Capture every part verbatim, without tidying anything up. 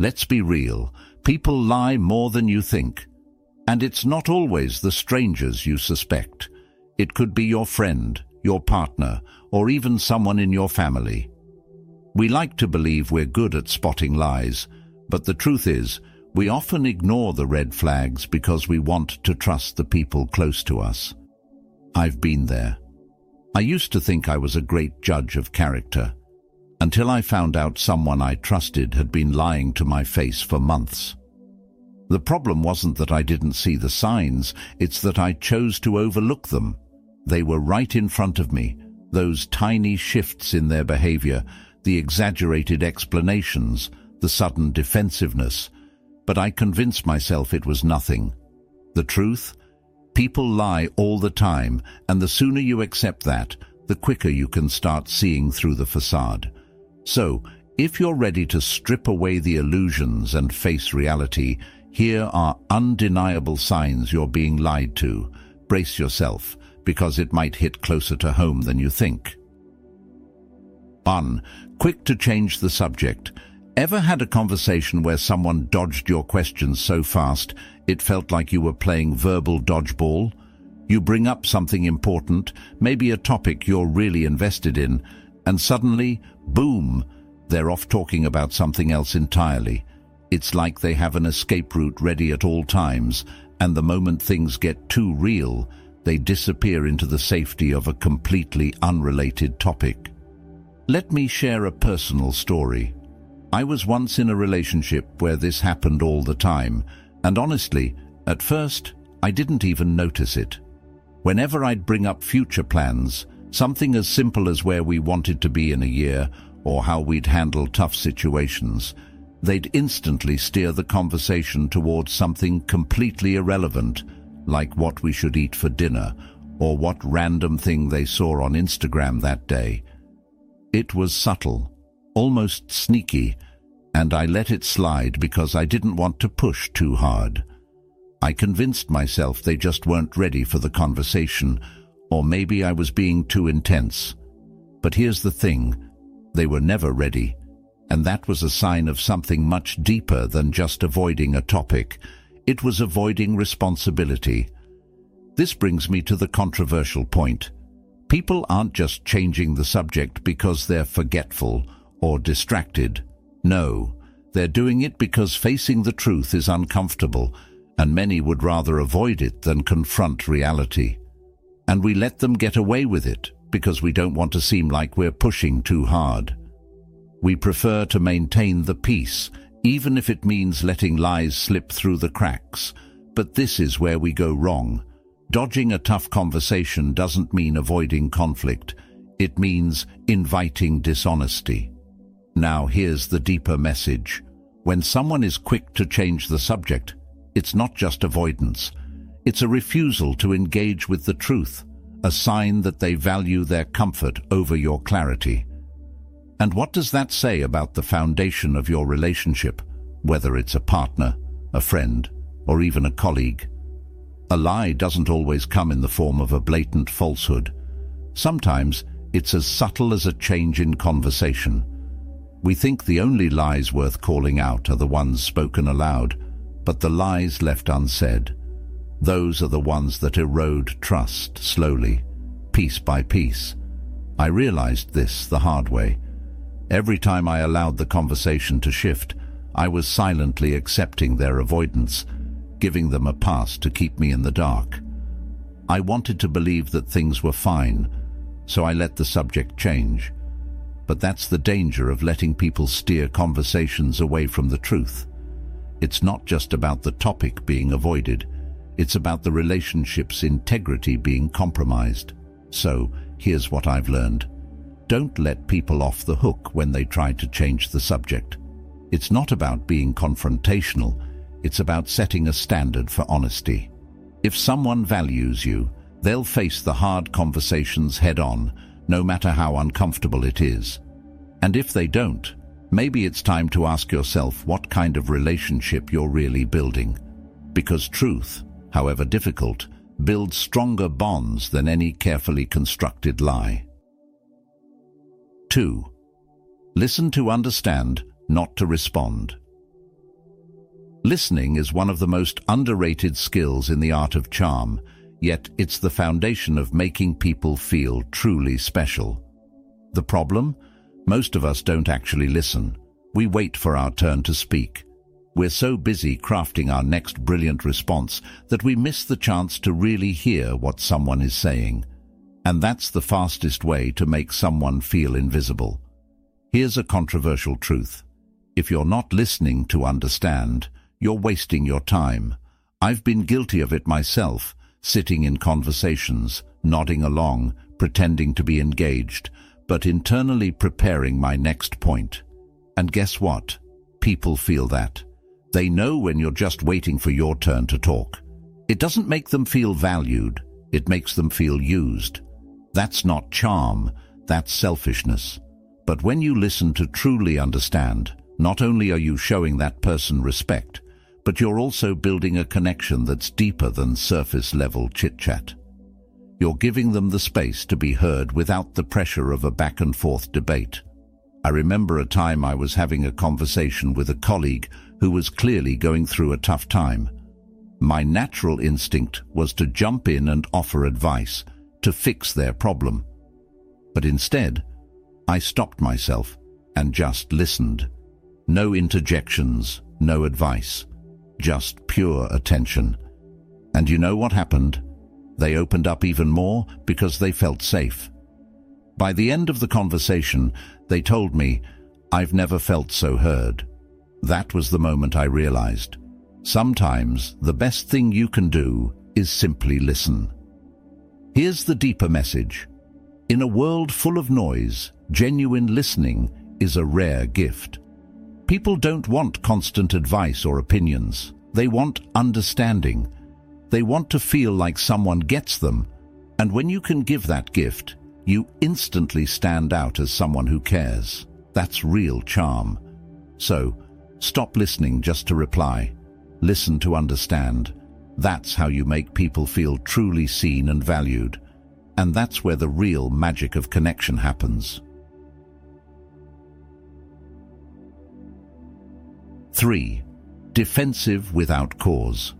Let's be real. People lie more than you think. And it's not always the strangers you suspect. It could be your friend, your partner, or even someone in your family. We like to believe we're good at spotting lies, but the truth is, we often ignore the red flags because we want to trust the people close to us. I've been there. I used to think I was a great judge of character, until I found out someone I trusted had been lying to my face for months. The problem wasn't that I didn't see the signs, it's that I chose to overlook them. They were right in front of me, those tiny shifts in their behavior, the exaggerated explanations, the sudden defensiveness. But I convinced myself it was nothing. The truth? People lie all the time, and the sooner you accept that, the quicker you can start seeing through the facade. So, if you're ready to strip away the illusions and face reality, here are undeniable signs you're being lied to. Brace yourself, because it might hit closer to home than you think. one. Quick to change the subject. Ever had a conversation where someone dodged your questions so fast it felt like you were playing verbal dodgeball? You bring up something important, maybe a topic you're really invested in, and suddenly, boom, they're off talking about something else entirely. It's like they have an escape route ready at all times, and the moment things get too real, they disappear into the safety of a completely unrelated topic. Let me share a personal story. I was once in a relationship where this happened all the time, and honestly, at first, I didn't even notice it. Whenever I'd bring up future plans, something as simple as where we wanted to be in a year, or how we'd handle tough situations, they'd instantly steer the conversation towards something completely irrelevant, like what we should eat for dinner, or what random thing they saw on Instagram that day. It was subtle, almost sneaky, and I let it slide because I didn't want to push too hard. I convinced myself they just weren't ready for the conversation, or maybe I was being too intense. But here's the thing, they were never ready, and that was a sign of something much deeper than just avoiding a topic. It was avoiding responsibility. This brings me to the controversial point. People aren't just changing the subject because they're forgetful or distracted. No, they're doing it because facing the truth is uncomfortable, and many would rather avoid it than confront reality. And we let them get away with it because we don't want to seem like we're pushing too hard. We prefer to maintain the peace, even if it means letting lies slip through the cracks. But this is where we go wrong. Dodging a tough conversation doesn't mean avoiding conflict. It means inviting dishonesty. Now here's the deeper message. When someone is quick to change the subject, it's not just avoidance. It's a refusal to engage with the truth, a sign that they value their comfort over your clarity. And what does that say about the foundation of your relationship, whether it's a partner, a friend, or even a colleague? A lie doesn't always come in the form of a blatant falsehood. Sometimes it's as subtle as a change in conversation. We think the only lies worth calling out are the ones spoken aloud, but the lies left unsaid, those are the ones that erode trust slowly, piece by piece. I realized this the hard way. Every time I allowed the conversation to shift, I was silently accepting their avoidance, giving them a pass to keep me in the dark. I wanted to believe that things were fine, so I let the subject change. But that's the danger of letting people steer conversations away from the truth. It's not just about the topic being avoided, it's about the relationship's integrity being compromised. So, here's what I've learned. Don't let people off the hook when they try to change the subject. It's not about being confrontational, it's about setting a standard for honesty. If someone values you, they'll face the hard conversations head-on, no matter how uncomfortable it is. And if they don't, maybe it's time to ask yourself what kind of relationship you're really building. Because truth, however difficult, builds stronger bonds than any carefully constructed lie. two. Listen to understand, not to respond. Listening is one of the most underrated skills in the art of charm, yet it's the foundation of making people feel truly special. The problem? Most of us don't actually listen. We wait for our turn to speak. We're so busy crafting our next brilliant response that we miss the chance to really hear what someone is saying. And that's the fastest way to make someone feel invisible. Here's a controversial truth. If you're not listening to understand, you're wasting your time. I've been guilty of it myself, sitting in conversations, nodding along, pretending to be engaged, but internally preparing my next point. And guess what? People feel that. They know when you're just waiting for your turn to talk. It doesn't make them feel valued, it makes them feel used. That's not charm, that's selfishness. But when you listen to truly understand, not only are you showing that person respect, but you're also building a connection that's deeper than surface-level chit-chat. You're giving them the space to be heard without the pressure of a back-and-forth debate. I remember a time I was having a conversation with a colleague who was clearly going through a tough time. My natural instinct was to jump in and offer advice, to fix their problem. But instead, I stopped myself and just listened. No interjections, no advice, just pure attention. And you know what happened? They opened up even more because they felt safe. By the end of the conversation, they told me, "I've never felt so heard." That was the moment I realized. Sometimes the best thing you can do is simply listen. Here's the deeper message. In a world full of noise, genuine listening is a rare gift. People don't want constant advice or opinions. They want understanding. They want to feel like someone gets them. And when you can give that gift, you instantly stand out as someone who cares. That's real charm. So, stop listening just to reply. Listen to understand. That's how you make people feel truly seen and valued. And that's where the real magic of connection happens. Three. Defensive without cause.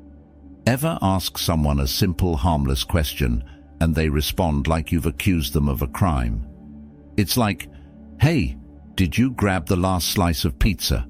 Ever ask someone a simple, harmless question and they respond like you've accused them of a crime? It's like, "Hey, did you grab the last slice of pizza?"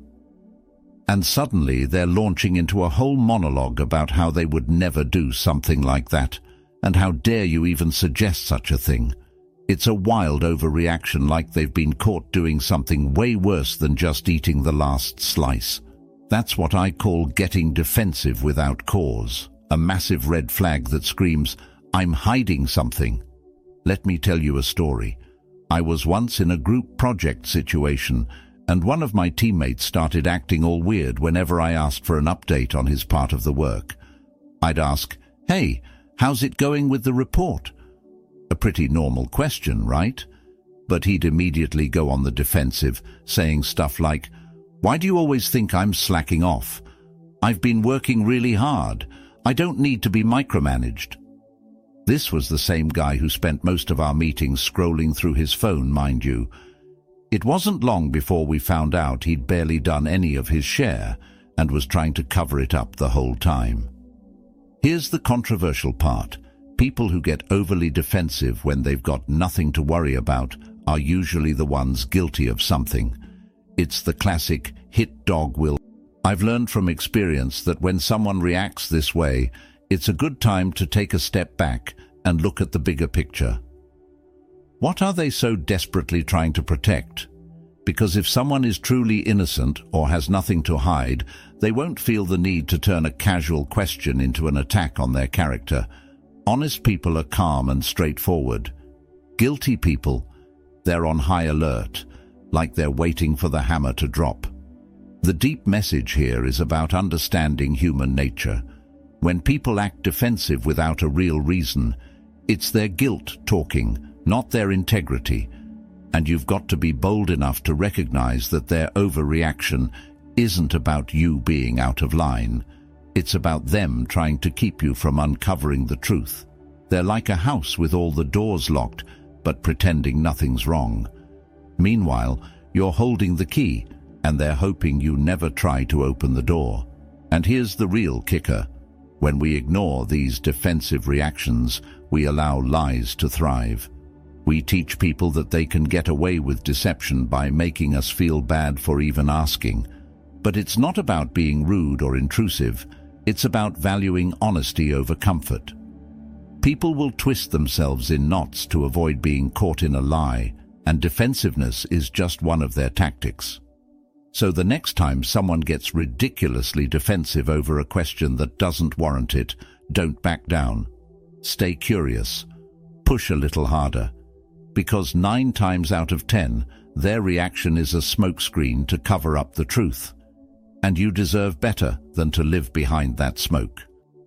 And suddenly they're launching into a whole monologue about how they would never do something like that, and how dare you even suggest such a thing. It's a wild overreaction, like they've been caught doing something way worse than just eating the last slice. That's what I call getting defensive without cause, a massive red flag that screams, "I'm hiding something." Let me tell you a story. I was once in a group project situation, and one of my teammates started acting all weird whenever I asked for an update on his part of the work. I'd ask, "Hey, how's it going with the report?" A pretty normal question, right? But he'd immediately go on the defensive, saying stuff like, "Why do you always think I'm slacking off? I've been working really hard. I don't need to be micromanaged." This was the same guy who spent most of our meetings scrolling through his phone, mind you. It wasn't long before we found out he'd barely done any of his share and was trying to cover it up the whole time. Here's the controversial part. People who get overly defensive when they've got nothing to worry about are usually the ones guilty of something. It's the classic hit dog will. I've learned from experience that when someone reacts this way, it's a good time to take a step back and look at the bigger picture. What are they so desperately trying to protect? Because if someone is truly innocent or has nothing to hide, they won't feel the need to turn a casual question into an attack on their character. Honest people are calm and straightforward. Guilty people, they're on high alert, like they're waiting for the hammer to drop. The deep message here is about understanding human nature. When people act defensive without a real reason, it's their guilt talking, not their integrity. And you've got to be bold enough to recognize that their overreaction isn't about you being out of line. It's about them trying to keep you from uncovering the truth. They're like a house with all the doors locked, but pretending nothing's wrong. Meanwhile, you're holding the key, and they're hoping you never try to open the door. And here's the real kicker. When we ignore these defensive reactions, we allow lies to thrive. We teach people that they can get away with deception by making us feel bad for even asking. But it's not about being rude or intrusive. It's about valuing honesty over comfort. People will twist themselves in knots to avoid being caught in a lie, and defensiveness is just one of their tactics. So the next time someone gets ridiculously defensive over a question that doesn't warrant it, don't back down. Stay curious. Push a little harder. Because nine times out of ten, their reaction is a smokescreen to cover up the truth. And you deserve better than to live behind that smoke.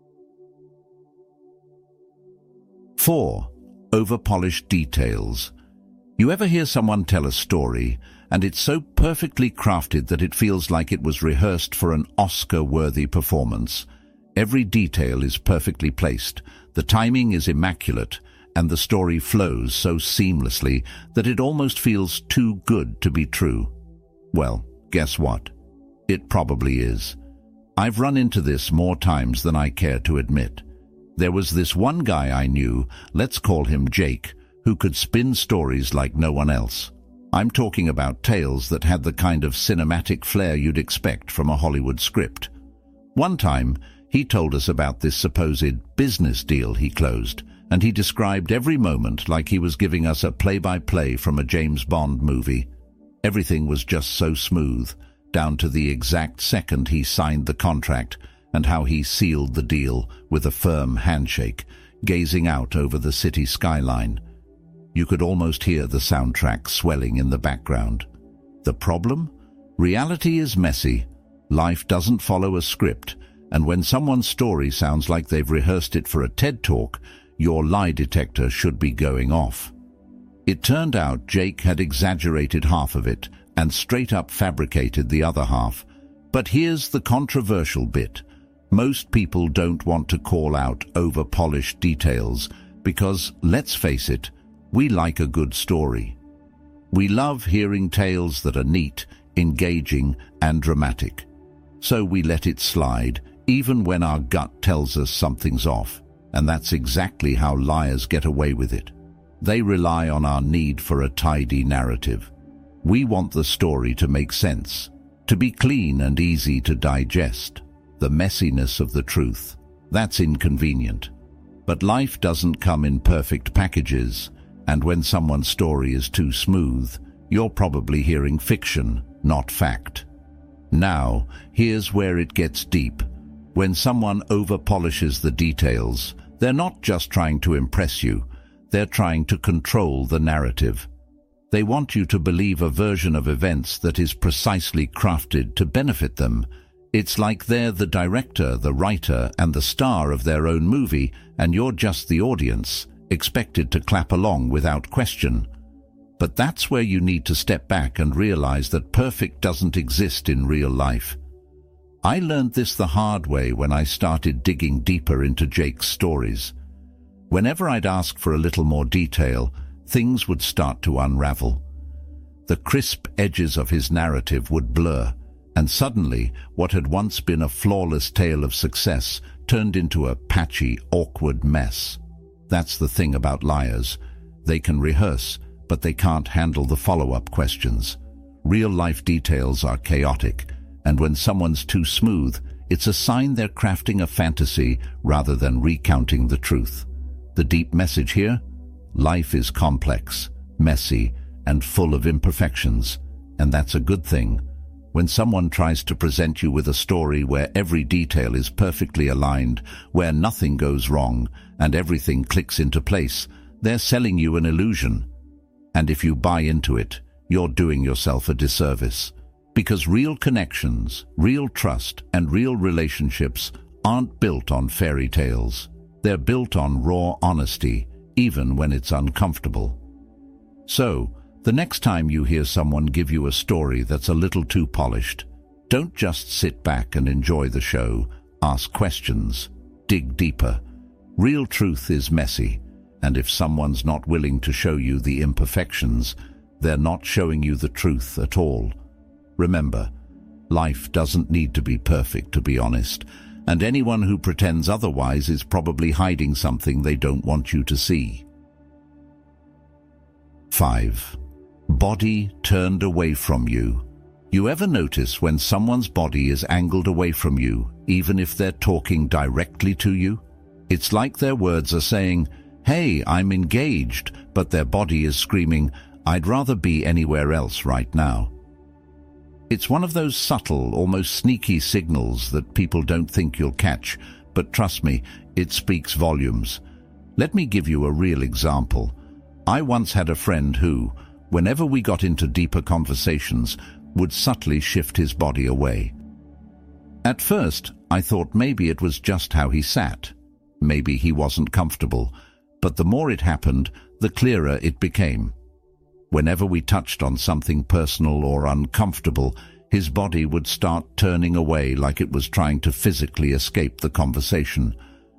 four. Over-polished details. You ever hear someone tell a story, and it's so perfectly crafted that it feels like it was rehearsed for an Oscar-worthy performance? Every detail is perfectly placed, the timing is immaculate, and the story flows so seamlessly that it almost feels too good to be true. Well, guess what? It probably is. I've run into this more times than I care to admit. There was this one guy I knew, let's call him Jake, who could spin stories like no one else. I'm talking about tales that had the kind of cinematic flair you'd expect from a Hollywood script. One time, he told us about this supposed business deal he closed, and he described every moment like he was giving us a play-by-play from a James Bond movie. Everything was just so smooth, down to the exact second he signed the contract, and how he sealed the deal with a firm handshake, gazing out over the city skyline. You could almost hear the soundtrack swelling in the background. The problem? Reality is messy. Life doesn't follow a script, and when someone's story sounds like they've rehearsed it for a TED Talk, your lie detector should be going off. It turned out Jake had exaggerated half of it and straight up fabricated the other half. But here's the controversial bit. Most people don't want to call out over-polished details because, let's face it, we like a good story. We love hearing tales that are neat, engaging, and dramatic. So we let it slide, even when our gut tells us something's off. And that's exactly how liars get away with it. They rely on our need for a tidy narrative. We want the story to make sense, to be clean and easy to digest. The messiness of the truth, that's inconvenient. But life doesn't come in perfect packages, and when someone's story is too smooth, you're probably hearing fiction, not fact. Now, here's where it gets deep. When someone over-polishes the details, they're not just trying to impress you, they're trying to control the narrative. They want you to believe a version of events that is precisely crafted to benefit them. It's like they're the director, the writer, and the star of their own movie, and you're just the audience, expected to clap along without question. But that's where you need to step back and realize that perfect doesn't exist in real life. I learned this the hard way when I started digging deeper into Jake's stories. Whenever I'd ask for a little more detail, things would start to unravel. The crisp edges of his narrative would blur, and suddenly what had once been a flawless tale of success turned into a patchy, awkward mess. That's the thing about liars. They can rehearse, but they can't handle the follow-up questions. Real-life details are chaotic, and when someone's too smooth, it's a sign they're crafting a fantasy rather than recounting the truth. The deep message here? Life is complex, messy, and full of imperfections, and that's a good thing. When someone tries to present you with a story where every detail is perfectly aligned, where nothing goes wrong, and everything clicks into place, they're selling you an illusion. And if you buy into it, you're doing yourself a disservice. Because real connections, real trust, and real relationships aren't built on fairy tales. They're built on raw honesty, even when it's uncomfortable. So, the next time you hear someone give you a story that's a little too polished, don't just sit back and enjoy the show. Ask questions. Dig deeper. Real truth is messy, and if someone's not willing to show you the imperfections, they're not showing you the truth at all. Remember, Life doesn't need to be perfect, to be honest, and anyone who pretends otherwise is probably hiding something they don't want you to see. five. Body turned away from you. You ever notice when someone's body is angled away from you, even if they're talking directly to you? It's like their words are saying, "Hey, I'm engaged," but their body is screaming, "I'd rather be anywhere else right now." It's one of those subtle, almost sneaky signals that people don't think you'll catch, but trust me, it speaks volumes. Let me give you a real example. I once had a friend who, whenever we got into deeper conversations, would subtly shift his body away. At first, I thought maybe it was just how he sat. Maybe he wasn't comfortable, but the more it happened, the clearer it became. Whenever we touched on something personal or uncomfortable, his body would start turning away like it was trying to physically escape the conversation.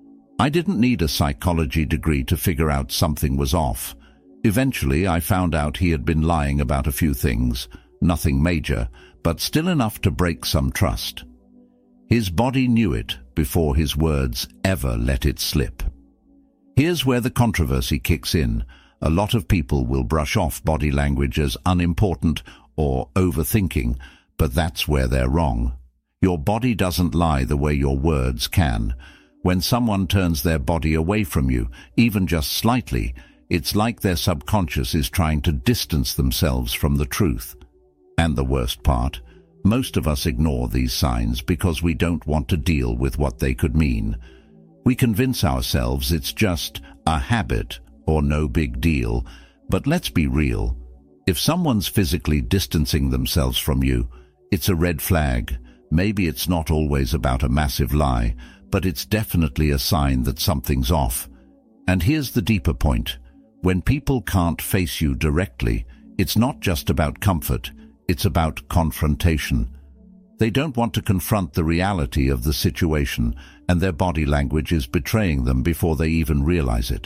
I didn't need a psychology degree to figure out something was off. Eventually, I found out he had been lying about a few things, nothing major, but still enough to break some trust. His body knew it before his words ever let it slip. Here's where the controversy kicks in. A lot of people will brush off body language as unimportant or overthinking, but that's where they're wrong. Your body doesn't lie the way your words can. When someone turns their body away from you, even just slightly, it's like their subconscious is trying to distance themselves from the truth. And the worst part, most of us ignore these signs because we don't want to deal with what they could mean. We convince ourselves it's just a habit or no big deal, but let's be real. If someone's physically distancing themselves from you, it's a red flag. Maybe it's not always about a massive lie, but it's definitely a sign that something's off. And here's the deeper point. When people can't face you directly, it's not just about comfort, it's about confrontation. They don't want to confront the reality of the situation, and their body language is betraying them before they even realize it.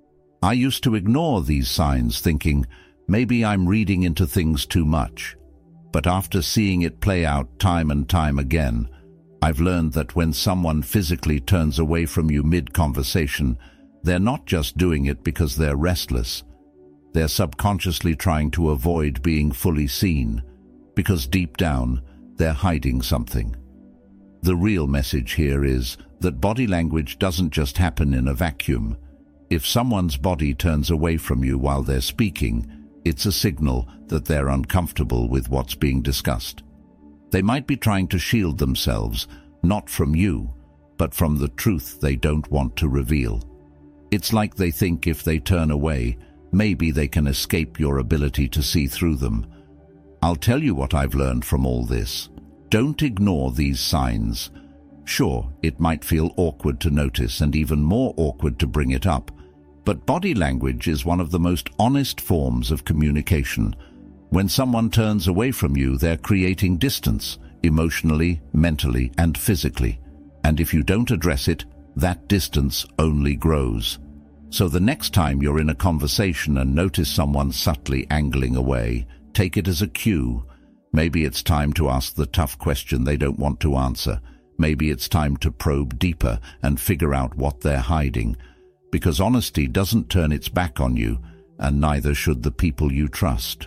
I used to ignore these signs thinking, maybe I'm reading into things too much. But after seeing it play out time and time again, I've learned that when someone physically turns away from you mid-conversation, they're not just doing it because they're restless. They're subconsciously trying to avoid being fully seen, because deep down, they're hiding something. The real message here is that body language doesn't just happen in a vacuum. If someone's body turns away from you while they're speaking, it's a signal that they're uncomfortable with what's being discussed. They might be trying to shield themselves, not from you, but from the truth they don't want to reveal. It's like they think if they turn away, maybe they can escape your ability to see through them. I'll tell you what I've learned from all this. Don't ignore these signs. Sure, it might feel awkward to notice and even more awkward to bring it up, but body language is one of the most honest forms of communication. When someone turns away from you, they're creating distance, emotionally, mentally, and physically. And if you don't address it, that distance only grows. So the next time you're in a conversation and notice someone subtly angling away, take it as a cue. Maybe it's time to ask the tough question they don't want to answer. Maybe it's time to probe deeper and figure out what they're hiding. Because honesty doesn't turn its back on you, and neither should the people you trust.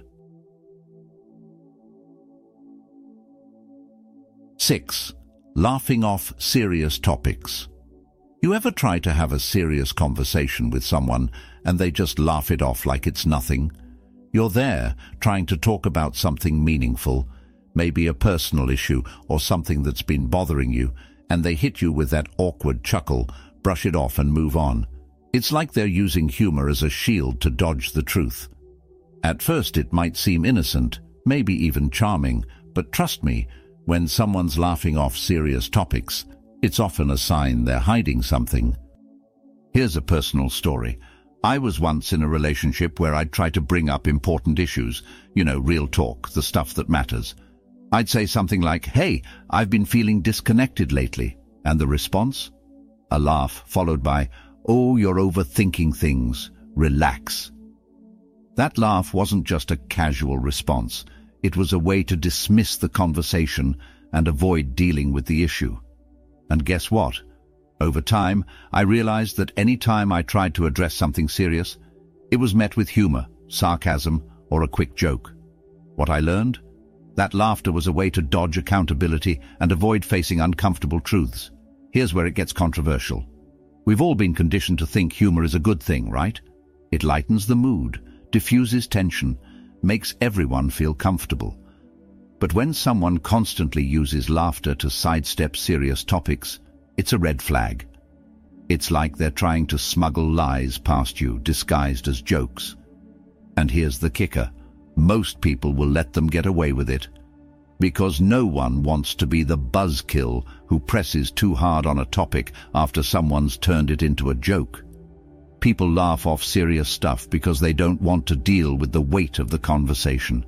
six. Laughing off serious topics. You ever try to have a serious conversation with someone and they just laugh it off like it's nothing? You're there, trying to talk about something meaningful, maybe a personal issue or something that's been bothering you, and they hit you with that awkward chuckle, brush it off and move on. It's like they're using humor as a shield to dodge the truth. At first it might seem innocent, maybe even charming, but trust me, when someone's laughing off serious topics, it's often a sign they're hiding something. Here's a personal story. I was once in a relationship where I'd try to bring up important issues, you know, real talk, the stuff that matters. I'd say something like, "Hey, I've been feeling disconnected lately." And the response? A laugh, followed by, "Oh, you're overthinking things. Relax." That laugh wasn't just a casual response. It was a way to dismiss the conversation and avoid dealing with the issue. And guess what? Over time, I realized that any time I tried to address something serious, it was met with humor, sarcasm, or a quick joke. What I learned? That laughter was a way to dodge accountability and avoid facing uncomfortable truths. Here's where it gets controversial. We've all been conditioned to think humor is a good thing, right? It lightens the mood, diffuses tension, makes everyone feel comfortable. But when someone constantly uses laughter to sidestep serious topics, it's a red flag. It's like they're trying to smuggle lies past you, disguised as jokes. And here's the kicker. Most people will let them get away with it, because no one wants to be the buzzkill who presses too hard on a topic after someone's turned it into a joke. People laugh off serious stuff because they don't want to deal with the weight of the conversation.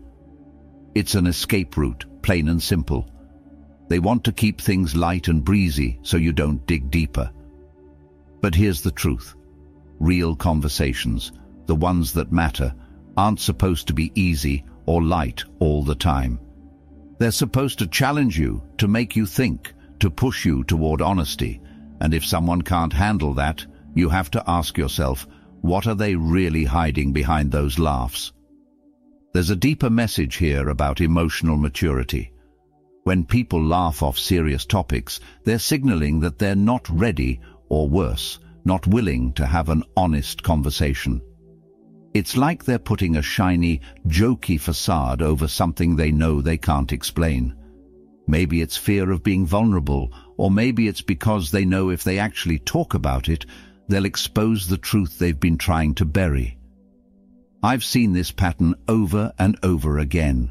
It's an escape route, plain and simple. They want to keep things light and breezy so you don't dig deeper. But here's the truth. Real conversations, the ones that matter, aren't supposed to be easy or light all the time. They're supposed to challenge you, to make you think, to push you toward honesty. And if someone can't handle that, you have to ask yourself, what are they really hiding behind those laughs? There's a deeper message here about emotional maturity. When people laugh off serious topics, they're signaling that they're not ready, or worse, not willing to have an honest conversation. It's like they're putting a shiny, jokey facade over something they know they can't explain. Maybe it's fear of being vulnerable, or maybe it's because they know if they actually talk about it, they'll expose the truth they've been trying to bury. I've seen this pattern over and over again.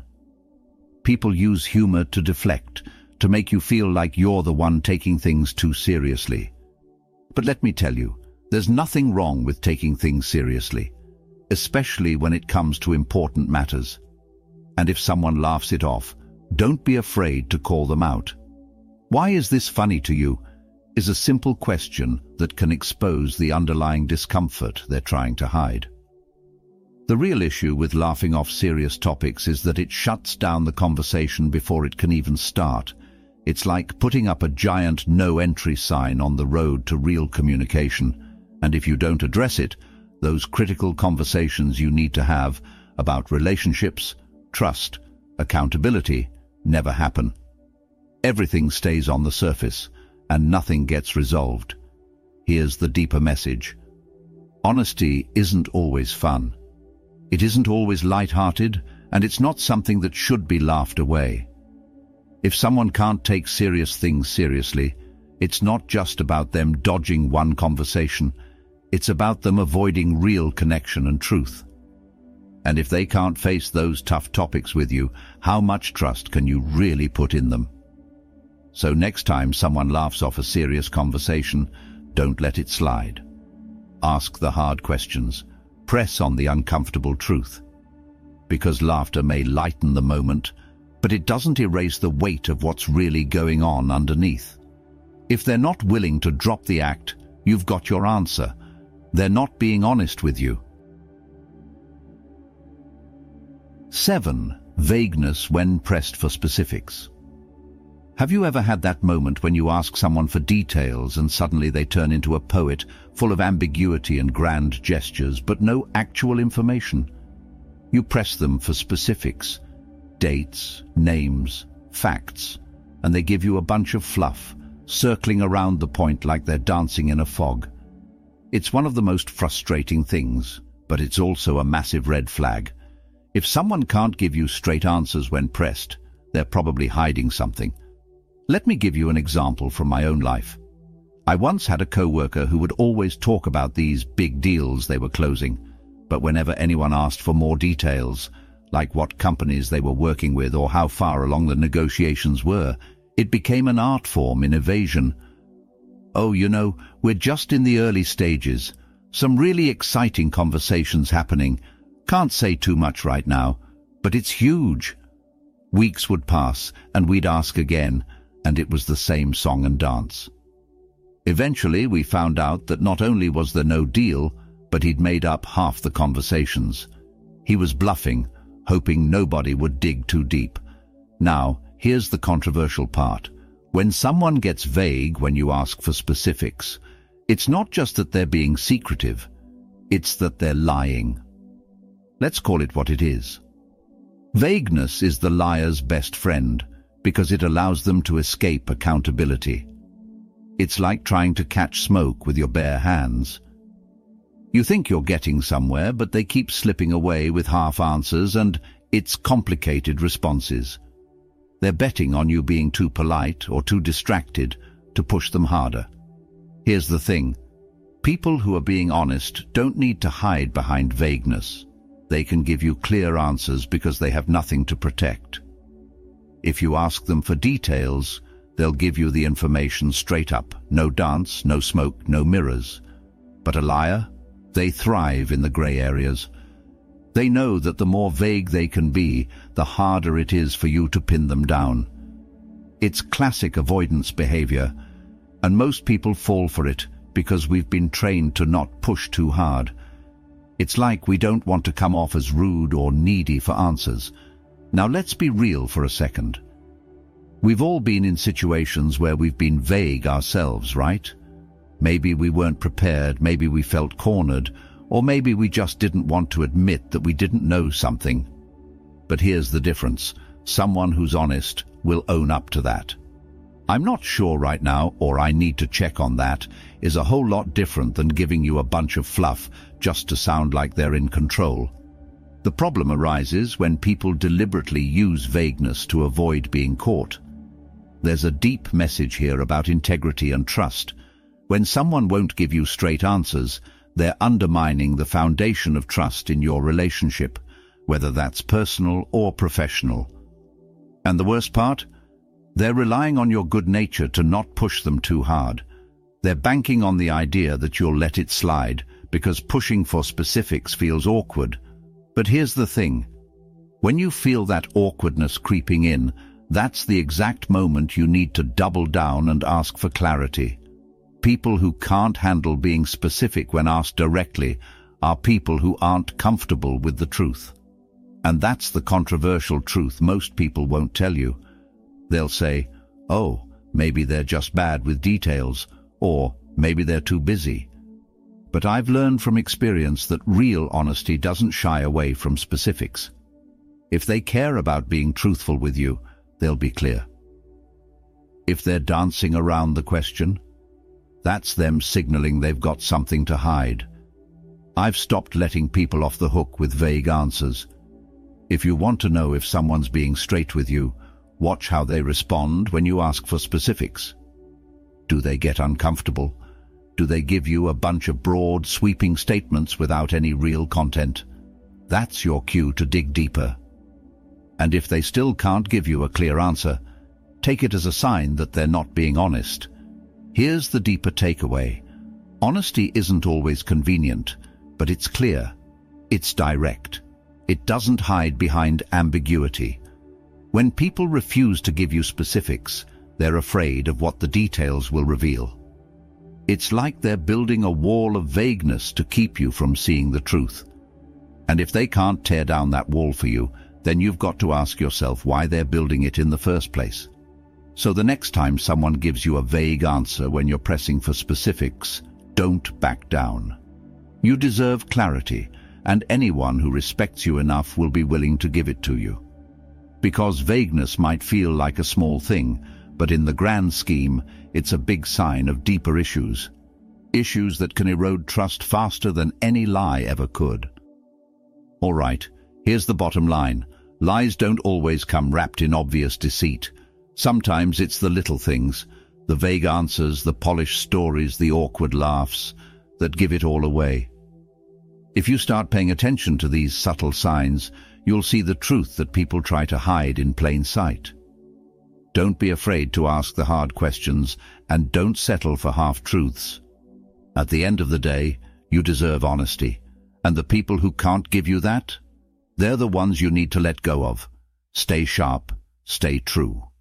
People use humor to deflect, to make you feel like you're the one taking things too seriously. But let me tell you, there's nothing wrong with taking things seriously, especially when it comes to important matters. And if someone laughs it off, don't be afraid to call them out. Why is this funny to you? Is a simple question that can expose the underlying discomfort they're trying to hide. The real issue with laughing off serious topics is that it shuts down the conversation before it can even start. It's like putting up a giant no-entry sign on the road to real communication. And if you don't address it, those critical conversations you need to have about relationships, trust, accountability never happen. Everything stays on the surface, and nothing gets resolved. Here's the deeper message. Honesty isn't always fun. It isn't always light-hearted, and it's not something that should be laughed away. If someone can't take serious things seriously, it's not just about them dodging one conversation. It's about them avoiding real connection and truth. And if they can't face those tough topics with you, how much trust can you really put in them? So next time someone laughs off a serious conversation, don't let it slide. Ask the hard questions. Press on the uncomfortable truth. Because laughter may lighten the moment, but it doesn't erase the weight of what's really going on underneath. If they're not willing to drop the act, you've got your answer. They're not being honest with you. seven. Vagueness when pressed for specifics. Have you ever had that moment when you ask someone for details and suddenly they turn into a poet full of ambiguity and grand gestures, but no actual information? You press them for specifics, dates, names, facts, and they give you a bunch of fluff, circling around the point like they're dancing in a fog. It's one of the most frustrating things, but it's also a massive red flag. If someone can't give you straight answers when pressed, they're probably hiding something. Let me give you an example from my own life. I once had a co-worker who would always talk about these big deals they were closing, but whenever anyone asked for more details, like what companies they were working with or how far along the negotiations were, it became an art form in evasion. Oh, you know, we're just in the early stages. Some really exciting conversations happening. Can't say too much right now, but it's huge. Weeks would pass, and we'd ask again, and it was the same song and dance. Eventually, we found out that not only was there no deal, but he'd made up half the conversations. He was bluffing, hoping nobody would dig too deep. Now, here's the controversial part. When someone gets vague when you ask for specifics, it's not just that they're being secretive, it's that they're lying. Let's call it what it is. Vagueness is the liar's best friend because it allows them to escape accountability. It's like trying to catch smoke with your bare hands. You think you're getting somewhere, but they keep slipping away with half answers and it's complicated responses. They're betting on you being too polite or too distracted to push them harder. Here's the thing. People who are being honest don't need to hide behind vagueness. They can give you clear answers because they have nothing to protect. If you ask them for details, they'll give you the information straight up. No dance, no smoke, no mirrors. But a liar? They thrive in the grey areas. They know that the more vague they can be, the harder it is for you to pin them down. It's classic avoidance behavior, and most people fall for it because we've been trained to not push too hard. It's like we don't want to come off as rude or needy for answers. Now let's be real for a second. We've all been in situations where we've been vague ourselves, right? Maybe we weren't prepared, maybe we felt cornered, or maybe we just didn't want to admit that we didn't know something. But here's the difference. Someone who's honest will own up to that. I'm not sure right now, or I need to check on that, is a whole lot different than giving you a bunch of fluff just to sound like they're in control. The problem arises when people deliberately use vagueness to avoid being caught. There's a deep message here about integrity and trust. When someone won't give you straight answers, they're undermining the foundation of trust in your relationship, whether that's personal or professional. And the worst part? They're relying on your good nature to not push them too hard. They're banking on the idea that you'll let it slide because pushing for specifics feels awkward. But here's the thing. When you feel that awkwardness creeping in, that's the exact moment you need to double down and ask for clarity. People who can't handle being specific when asked directly are people who aren't comfortable with the truth. And that's the controversial truth most people won't tell you. They'll say, oh, maybe they're just bad with details, or maybe they're too busy. But I've learned from experience that real honesty doesn't shy away from specifics. If they care about being truthful with you, they'll be clear. If they're dancing around the question, that's them signaling they've got something to hide. I've stopped letting people off the hook with vague answers. If you want to know if someone's being straight with you, watch how they respond when you ask for specifics. Do they get uncomfortable? Do they give you a bunch of broad, sweeping statements without any real content? That's your cue to dig deeper. And if they still can't give you a clear answer, take it as a sign that they're not being honest. Here's the deeper takeaway. Honesty isn't always convenient, but it's clear. It's direct. It doesn't hide behind ambiguity. When people refuse to give you specifics, they're afraid of what the details will reveal. It's like they're building a wall of vagueness to keep you from seeing the truth. And if they can't tear down that wall for you, then you've got to ask yourself why they're building it in the first place. So the next time someone gives you a vague answer when you're pressing for specifics, don't back down. You deserve clarity, and anyone who respects you enough will be willing to give it to you. Because vagueness might feel like a small thing, but in the grand scheme, it's a big sign of deeper issues. Issues that can erode trust faster than any lie ever could. All right, here's the bottom line. Lies don't always come wrapped in obvious deceit. Sometimes it's the little things, the vague answers, the polished stories, the awkward laughs, that give it all away. If you start paying attention to these subtle signs, you'll see the truth that people try to hide in plain sight. Don't be afraid to ask the hard questions, and don't settle for half-truths. At the end of the day, you deserve honesty, and the people who can't give you that, they're the ones you need to let go of. Stay sharp, stay true.